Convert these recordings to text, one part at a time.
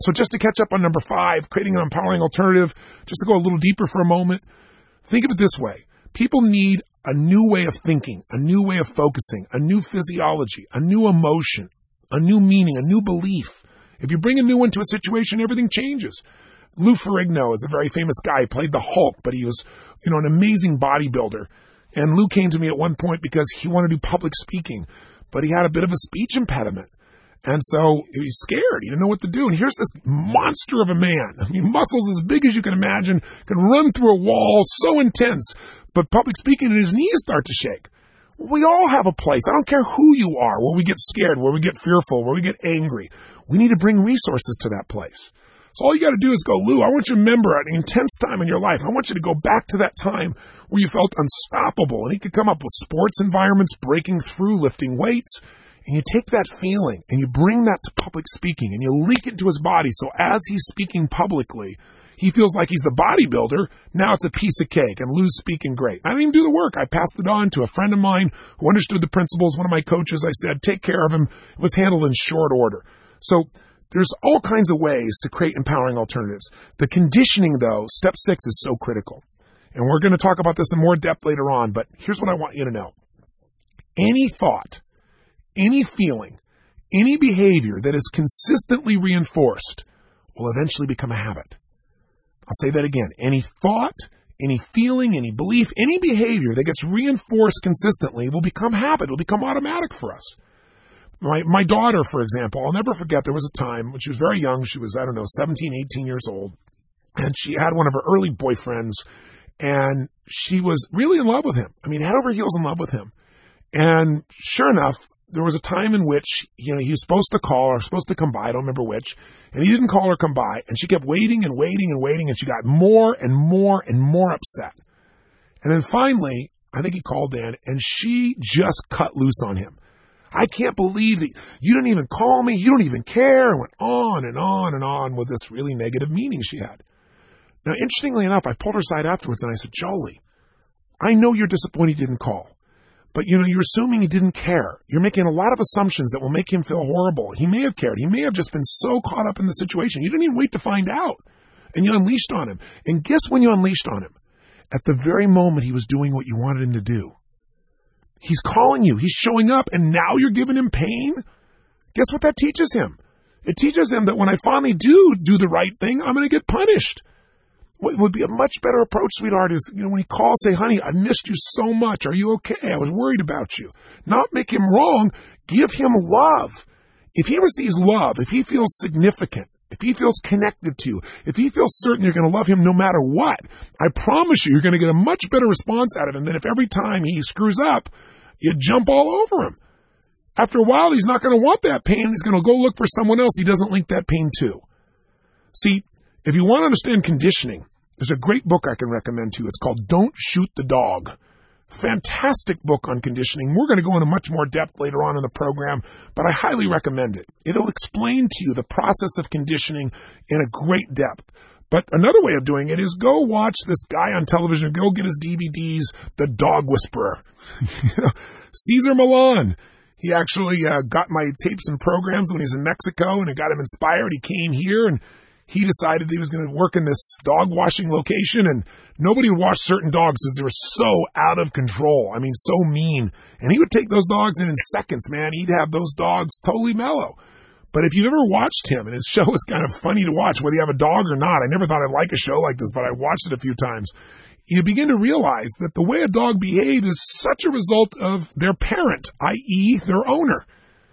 So just to catch up on number 5, creating an empowering alternative, just to go a little deeper for a moment, think of it this way. People need a new way of thinking, a new way of focusing, a new physiology, a new emotion, a new meaning, a new belief. If you bring a new one to a situation, everything changes. Lou Ferrigno is a very famous guy. He played the Hulk, but he was, an amazing bodybuilder. And Lou came to me at one point because he wanted to do public speaking, but he had a bit of a speech impediment. And so he was scared. He didn't know what to do. And here's this monster of a man. I mean, muscles as big as you can imagine, can run through a wall, so intense. But public speaking, and his knees start to shake. We all have a place. I don't care who you are, where we get scared, where we get fearful, where we get angry. We need to bring resources to that place. So all you got to do is go, Lou, I want you to remember an intense time in your life. I want you to go back to that time where you felt unstoppable. And he could come up with sports environments, breaking through, lifting weights. And you take that feeling and you bring that to public speaking and you leak it into his body. So as he's speaking publicly, he feels like he's the bodybuilder. Now it's a piece of cake and Lou's speaking great. I didn't even do the work. I passed it on to a friend of mine who understood the principles. One of my coaches, I said, take care of him. It was handled in short order. So there's all kinds of ways to create empowering alternatives. The conditioning, though, step 6 is so critical. And we're going to talk about this in more depth later on, but here's what I want you to know. Any thought, any feeling, any behavior that is consistently reinforced will eventually become a habit. I'll say that again. Any thought, any feeling, any belief, any behavior that gets reinforced consistently will become habit. It will become automatic for us. My daughter, for example, I'll never forget, there was a time when she was very young. She was, 17, 18 years old. And she had one of her early boyfriends. And she was really in love with him. I mean, head over heels in love with him. And sure enough, there was a time in which, he was supposed to call or supposed to come by, I don't remember which, and he didn't call or come by, and she kept waiting and waiting and waiting, and she got more and more and more upset. And then finally, I think he called in, and she just cut loose on him. I can't believe that you didn't even call me, you don't even care, and went on and on and on with this really negative meaning she had. Now, interestingly enough, I pulled her aside afterwards, and I said, Jolie, I know you're disappointed he didn't call. But, you're assuming he didn't care. You're making a lot of assumptions that will make him feel horrible. He may have cared. He may have just been so caught up in the situation. You didn't even wait to find out. And you unleashed on him. And guess when you unleashed on him? At the very moment he was doing what you wanted him to do. He's calling you. He's showing up. And now you're giving him pain? Guess what that teaches him? It teaches him that when I finally do the right thing, I'm going to get punished. What would be a much better approach, sweetheart, is, when he calls, say, honey, I missed you so much. Are you okay? I was worried about you. Not make him wrong. Give him love. If he receives love, if he feels significant, if he feels connected to you, if he feels certain you're going to love him no matter what, I promise you, you're going to get a much better response out of him than if every time he screws up, you jump all over him. After a while, he's not going to want that pain. He's going to go look for someone else he doesn't link that pain to. See, if you want to understand conditioning, there's a great book I can recommend to you. It's called Don't Shoot the Dog. Fantastic book on conditioning. We're going to go into much more depth later on in the program, but I highly recommend it. It'll explain to you the process of conditioning in a great depth. But another way of doing it is go watch this guy on television, go get his DVDs, The Dog Whisperer. Cesar Millan. He actually got my tapes and programs when he was in Mexico, and it got him inspired. He came here, and he decided he was going to work in this dog washing location, and nobody would wash certain dogs because they were so out of control. I mean, so mean. And he would take those dogs in seconds, man. He'd have those dogs totally mellow. But if you've ever watched him, and his show is kind of funny to watch, whether you have a dog or not, I never thought I'd like a show like this, but I watched it a few times. You begin to realize that the way a dog behaves is such a result of their parent, i.e. their owner.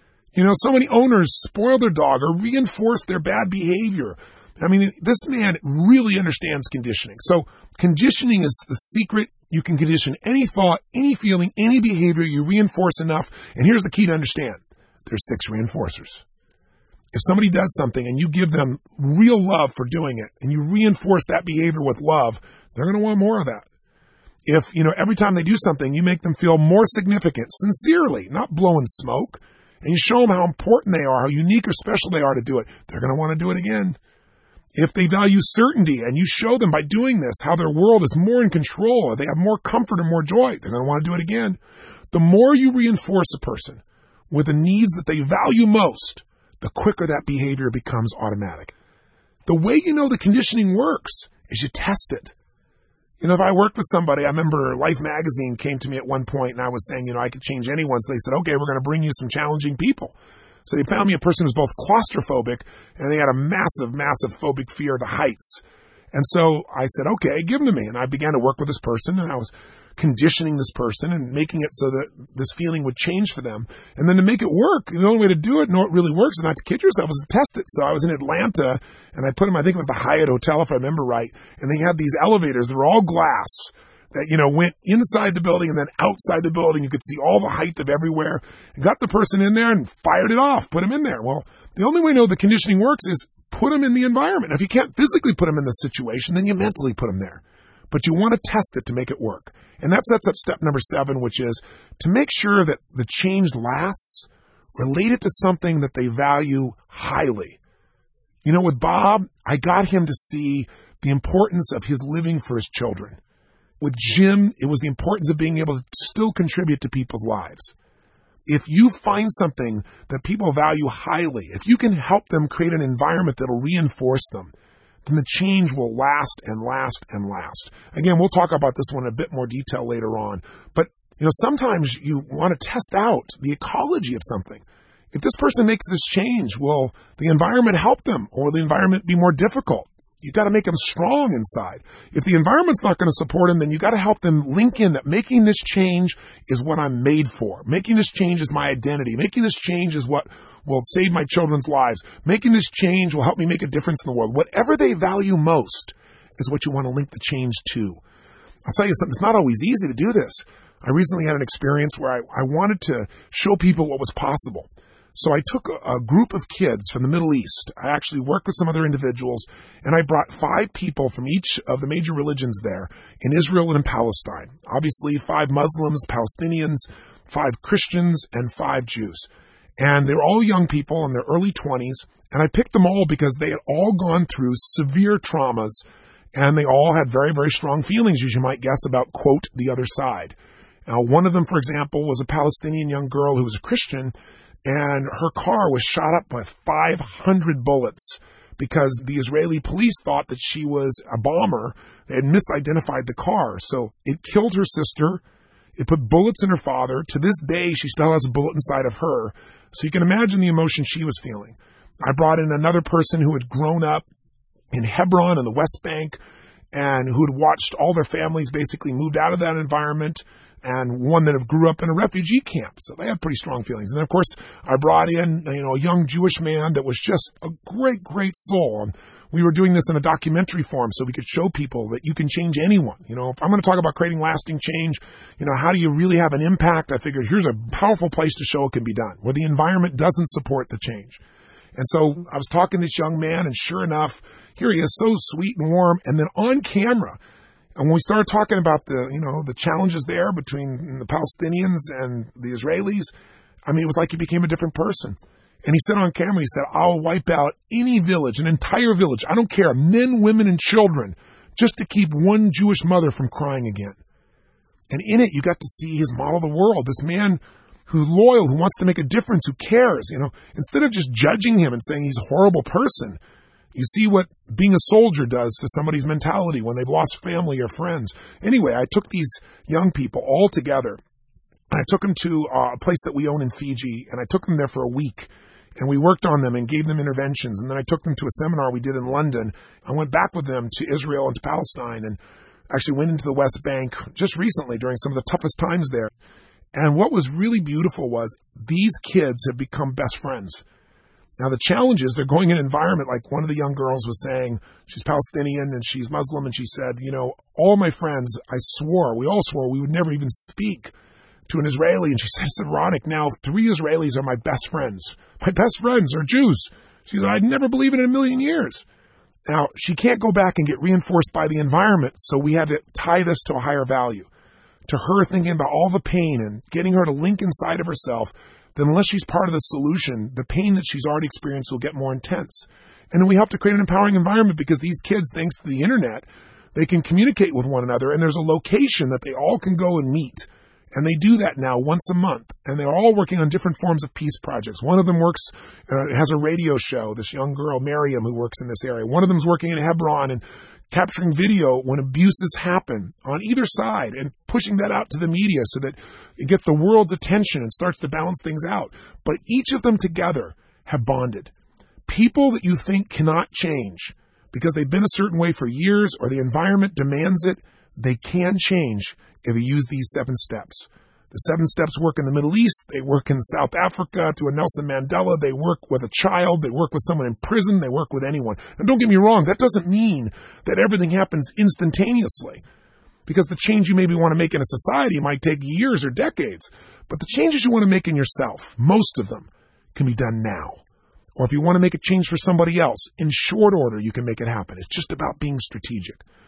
So many owners spoil their dog or reinforce their bad behavior. I mean, this man really understands conditioning. So conditioning is the secret. You can condition any thought, any feeling, any behavior you reinforce enough. And here's the key to understand. There's 6 reinforcers. If somebody does something and you give them real love for doing it and you reinforce that behavior with love, they're going to want more of that. If, every time they do something, you make them feel more significant, sincerely, not blowing smoke, and you show them how important they are, how unique or special they are to do it, they're going to want to do it again. If they value certainty and you show them by doing this how their world is more in control or they have more comfort and more joy, they're going to want to do it again. The more you reinforce a person with the needs that they value most, the quicker that behavior becomes automatic. The way you know the conditioning works is you test it. If I worked with somebody, I remember Life magazine came to me at one point and I was saying, I could change anyone. So they said, okay, we're going to bring you some challenging people. So they found me a person who was both claustrophobic and they had a massive, massive phobic fear of the heights. And so I said, okay, give them to me. And I began to work with this person and I was conditioning this person and making it so that this feeling would change for them. And then to make it work, the only way to do it, know it really works, is not to kid yourself, is to test it. So I was in Atlanta and I put him, I think it was the Hyatt Hotel, if I remember right. And they had these elevators that were all glass that, went inside the building and then outside the building. You could see all the height of everywhere and got the person in there and fired it off, put him in there. Well, the only way to know the conditioning works is put them in the environment. If you can't physically put them in the situation, then you mentally put them there. But you want to test it to make it work. And that sets up step number 7, which is to make sure that the change lasts, relate it to something that they value highly. With Bob, I got him to see the importance of his living for his children. With Jim, it was the importance of being able to still contribute to people's lives. If you find something that people value highly, if you can help them create an environment that will reinforce them, then the change will last and last and last. Again, we'll talk about this one in a bit more detail later on. But, sometimes you want to test out the ecology of something. If this person makes this change, will the environment help them or will the environment be more difficult? You got to make them strong inside. If the environment's not going to support them, then you got to help them link in that making this change is what I'm made for. Making this change is my identity. Making this change is what will save my children's lives. Making this change will help me make a difference in the world. Whatever they value most is what you want to link the change to. I'll tell you something, it's not always easy to do this. I recently had an experience where I wanted to show people what was possible. So I took a group of kids from the Middle East. I actually worked with some other individuals, and I brought 5 people from each of the major religions there in Israel and in Palestine. Obviously, 5 Muslims, Palestinians, 5 Christians, and 5 Jews. And they were all young people in their early 20s, and I picked them all because they had all gone through severe traumas, and they all had very, very strong feelings, as you might guess, about, quote, the other side. Now, one of them, for example, was a Palestinian young girl who was a Christian, and her car was shot up with 500 bullets because the Israeli police thought that she was a bomber. They had misidentified the car. So it killed her sister. It put bullets in her father. To this day, she still has a bullet inside of her. So you can imagine the emotion she was feeling. I brought in another person who had grown up in Hebron in the West Bank and who had watched all their families basically moved out of that environment, and one that grew up in a refugee camp. So they had pretty strong feelings. And then, of course, I brought in, a young Jewish man that was just a great, great soul. And we were doing this in a documentary form so we could show people that you can change anyone. If I'm going to talk about creating lasting change, how do you really have an impact? I figured here's a powerful place to show it can be done, where the environment doesn't support the change. And so I was talking to this young man, and sure enough, here he is, so sweet and warm. And then on camera, and when we started talking about the challenges there between the Palestinians and the Israelis, it was like he became a different person. And he said on camera, he said, I'll wipe out any village, an entire village, I don't care, men, women, and children, just to keep one Jewish mother from crying again. And in it, you got to see his model of the world, this man who's loyal, who wants to make a difference, who cares. Instead of just judging him and saying he's a horrible person, you see what being a soldier does to somebody's mentality when they've lost family or friends. Anyway, I took these young people all together, and I took them to a place that we own in Fiji, and I took them there for a week, and we worked on them and gave them interventions, and then I took them to a seminar we did in London. I went back with them to Israel and to Palestine, and actually went into the West Bank just recently during some of the toughest times there. And what was really beautiful was these kids have become best friends. Now, the challenge is they're going in an environment like one of the young girls was saying, she's Palestinian and she's Muslim, and she said, all my friends, we all swore we would never even speak to an Israeli. And she said, it's ironic. Now, 3 Israelis are my best friends. My best friends are Jews. She said, I'd never believe it in a million years. Now, she can't go back and get reinforced by the environment, so we had to tie this to a higher value, to her thinking about all the pain and getting her to link inside of herself. Then unless she's part of the solution, the pain that she's already experienced will get more intense. And then we help to create an empowering environment because these kids, thanks to the internet, they can communicate with one another, and there's a location that they all can go and meet. And they do that now once a month. And they're all working on different forms of peace projects. One of them has a radio show, this young girl, Miriam, who works in this area. One of them's working in Hebron and capturing video when abuses happen on either side and pushing that out to the media so that it gets the world's attention and starts to balance things out. But each of them together have bonded. People that you think cannot change because they've been a certain way for years or the environment demands it, they can change if you use these 7 steps. The 7 steps work in the Middle East. They work in South Africa to a Nelson Mandela. They work with a child. They work with someone in prison. They work with anyone. And don't get me wrong, that doesn't mean that everything happens instantaneously, because the change you maybe want to make in a society might take years or decades. But the changes you want to make in yourself, most of them, can be done now. Or if you want to make a change for somebody else, in short order, you can make it happen. It's just about being strategic.